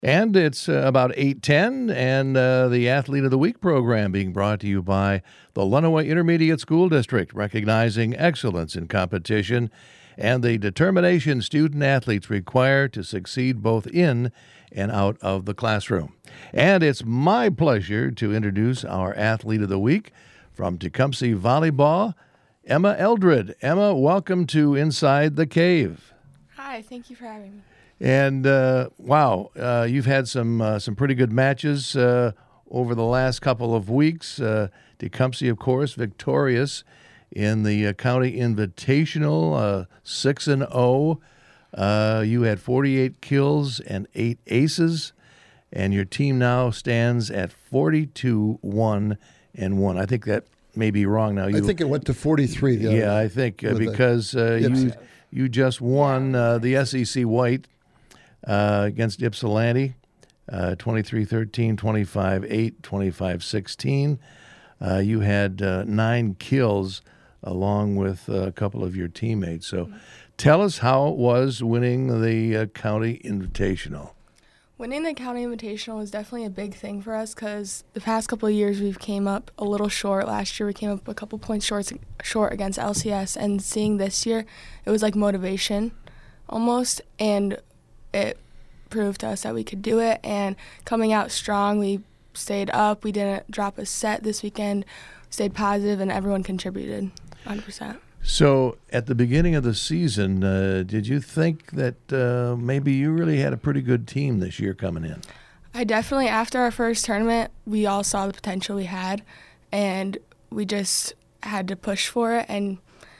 And it's about 8:10, and the Athlete of the Week program being brought to you by the Lenawee Intermediate School District, recognizing excellence in competition and the determination student-athletes require to succeed both in and out of the classroom. And it's my pleasure to introduce our Athlete of the Week from Tecumseh Volleyball, Emma Eldred. Emma, welcome to Inside the Cave. Hi, thank you for having me. And you've had some pretty good matches over the last couple of weeks. Tecumseh, of course, victorious in the County Invitational, 6-0. You had 48 kills and 8 aces, and your team now stands at 42-1-1. I think that may be wrong now. I think it went to 43. The other I think because you just won the SEC White against Ypsilanti, 23-13, 25-8, 25-16. You had 9 kills along with a couple of your teammates. So tell us how it was winning the County Invitational. Winning the County Invitational was definitely a big thing for us because the past couple of years we've came up a little short. Last year we came up a couple points short against LCS, and seeing this year, it was like motivation almost, and it proved to us that we could do it. And coming out strong, we stayed up. We didn't drop a set this weekend. We stayed positive, and everyone contributed 100%. So at the beginning of the season, did you think that maybe you really had a pretty good team this year coming in? I definitely, after our first tournament, we all saw the potential we had, and we just had to push for it and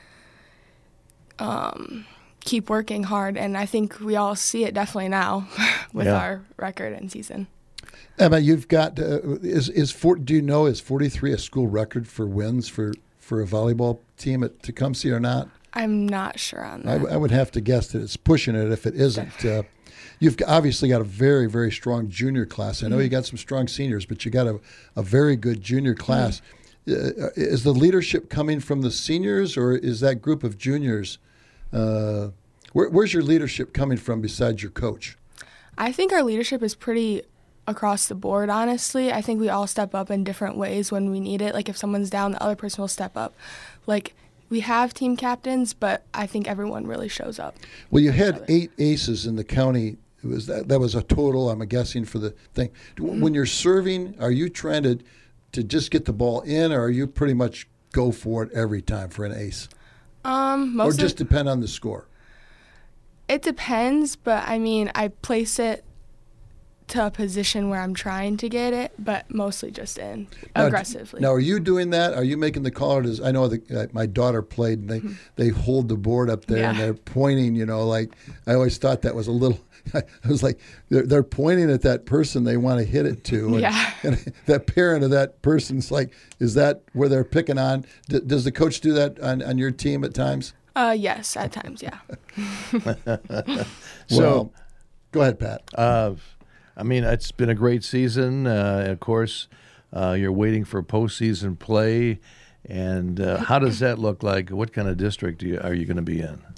keep working hard. And I think we all see it definitely now with our record and season. Emma, you've got is 43 a school record for wins for a volleyball team at Tecumseh or not? I'm not sure on that. I would have to guess that it's pushing it if it isn't. You've obviously got a very, very strong junior class. I know you got some strong seniors, but you got a very good junior class. Is the leadership coming from the seniors, or is that group of juniors? Where's your leadership coming from besides your coach? I think our leadership is pretty across the board, honestly. I think we all step up in different ways when we need it. Like if someone's down, the other person will step up. Like we have team captains, but I think everyone really shows up. Well, you had 8 aces in the county. That was a total, I'm guessing, for the thing. When you're serving, are you trying to just get the ball in, or are you pretty much go for it every time for an ace? Or just depend on the score? It depends, but I mean, I place it to a position where I'm trying to get it, but mostly just in aggressively. Now, are you doing that? Are you making the call? I know my daughter played, and they hold the board up there and they're pointing. Like I always thought that was a little. I was like, they're pointing at that person they want to hit it to, and that parent of that person's like, is that where they're picking on? Does the coach do that on your team at times? Yes, at times, yeah. So, go ahead, Pat. I mean, it's been a great season. Of course, you're waiting for postseason play. And how does that look like? What kind of district are you going to be in?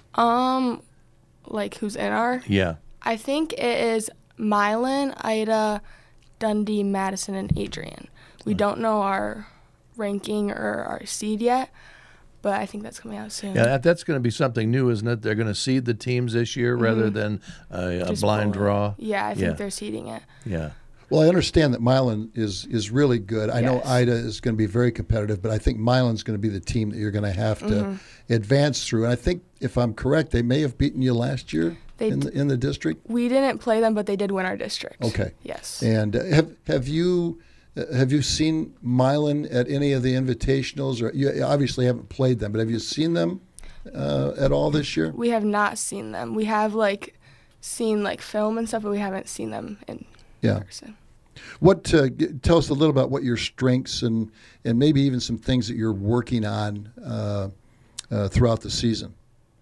Like who's in our? Yeah. I think it is Milan, Ida, Dundee, Madison, and Adrian. We don't know our ranking or our seed yet, but I think that's coming out soon. Yeah, that's going to be something new, isn't it? They're going to seed the teams this year rather than a blind draw. Yeah, I think they're seeding it. Yeah. Well, I understand that Milan is really good. I know Ida is going to be very competitive, but I think Milan's going to be the team that you're going to have to advance through. And I think, if I'm correct, they may have beaten you last year in the district. We didn't play them, but they did win our district. Okay. Yes. And have you seen Milan at any of the invitationals? Or you obviously haven't played them, but have you seen them at all this year? We have not seen them. We have seen film and stuff, but we haven't seen them in person. What tell us a little about what your strengths and maybe even some things that you're working on throughout the season.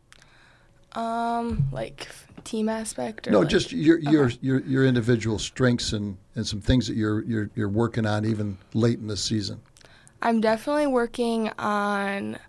Like team aspect, or no, just your individual strengths and some things that you're working on even late in the season. I'm definitely working on.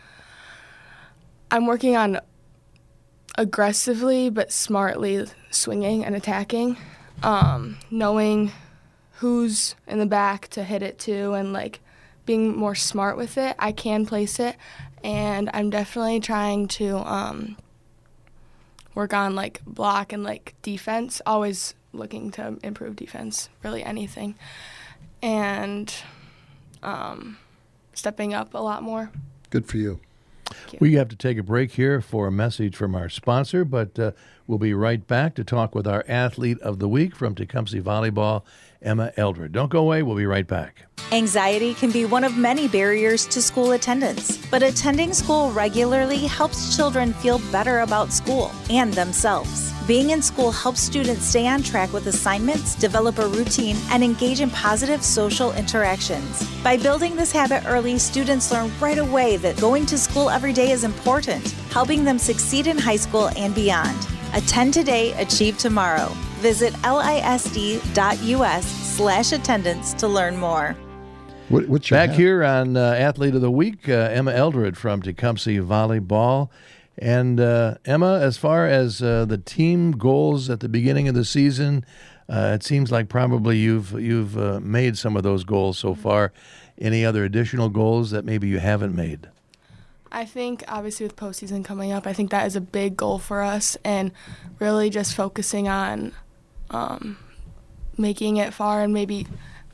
I'm working on aggressively but smartly swinging and attacking. knowing who's in the back to hit it to and, like, being more smart with it. I can place it, and I'm definitely trying to work on, like, block and, like, defense, always looking to improve defense, really anything, and stepping up a lot more. Good for you. We have to take a break here for a message from our sponsor, but we'll be right back to talk with our Athlete of the Week from Tecumseh Volleyball, Emma Eldred. Don't go away. We'll be right back. Anxiety can be one of many barriers to school attendance, but attending school regularly helps children feel better about school and themselves. Being in school helps students stay on track with assignments, develop a routine, and engage in positive social interactions. By building this habit early, students learn right away that going to school every day is important, helping them succeed in high school and beyond. Attend today, achieve tomorrow. Visit lisd.us/attendance to learn more. What's your Back here on Athlete of the Week, Emma Eldred from Tecumseh Volleyball. And Emma, as far as the team goals at the beginning of the season, it seems like probably you've made some of those goals so far. Any other additional goals that maybe you haven't made? I think, obviously, with postseason coming up, I think that is a big goal for us, and really just focusing on making it far and maybe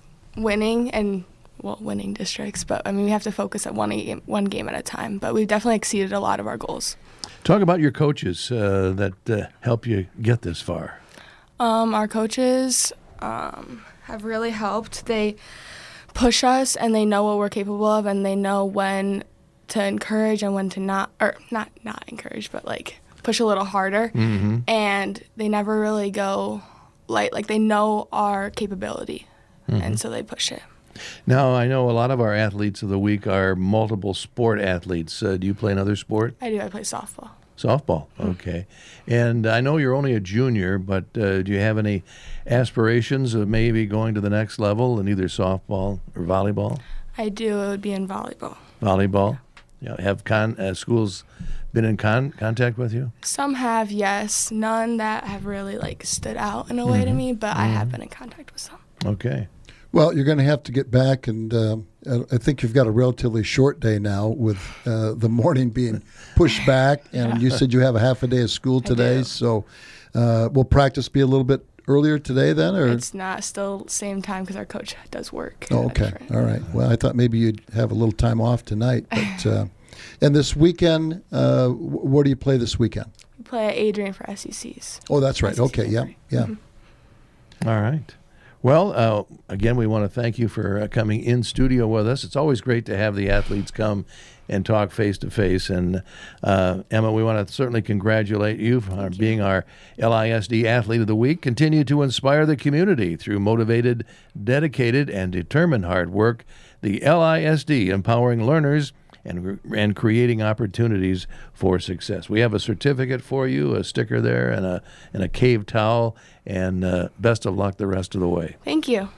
winning districts. But, I mean, we have to focus at one game at a time. But we've definitely exceeded a lot of our goals. Talk about your coaches that help you get this far. Our coaches have really helped. They push us, and they know what we're capable of, and they know when to encourage and when to not encourage, but, like, push a little harder. Mm-hmm. And they never really go light. Like, they know our capability, and so they push it. Now, I know a lot of our athletes of the week are multiple sport athletes. Do you play another sport? I do. I play softball. Softball, okay. And I know you're only a junior, but do you have any aspirations of maybe going to the next level in either softball or volleyball? I do. It would be in volleyball. Volleyball? Have schools been in contact with you? Some have, yes. None that have really, like, stood out in a way to me, but I have been in contact with some. Okay. Well, you're going to have to get back, and I think you've got a relatively short day now with the morning being pushed back, and you said you have a half a day of school today, so will practice be a little bit earlier today then? Or it's not, still same time because our coach does work. Oh, okay. All right. Well, I thought maybe you'd have a little time off tonight, but and this weekend, where do you play this weekend? We play at Adrian for SECs. Oh, that's right. SEC okay. Yeah. Mm-hmm. All right. Well, again, we want to thank you for coming in studio with us. It's always great to have the athletes come and talk face-to-face. And, Emma, we want to certainly congratulate you for being our LISD Athlete of the Week. Continue to inspire the community through motivated, dedicated, and determined hard work. The LISD, empowering learners and creating opportunities for success. We have a certificate for you, a sticker there, and a cave towel, and best of luck the rest of the way. Thank you.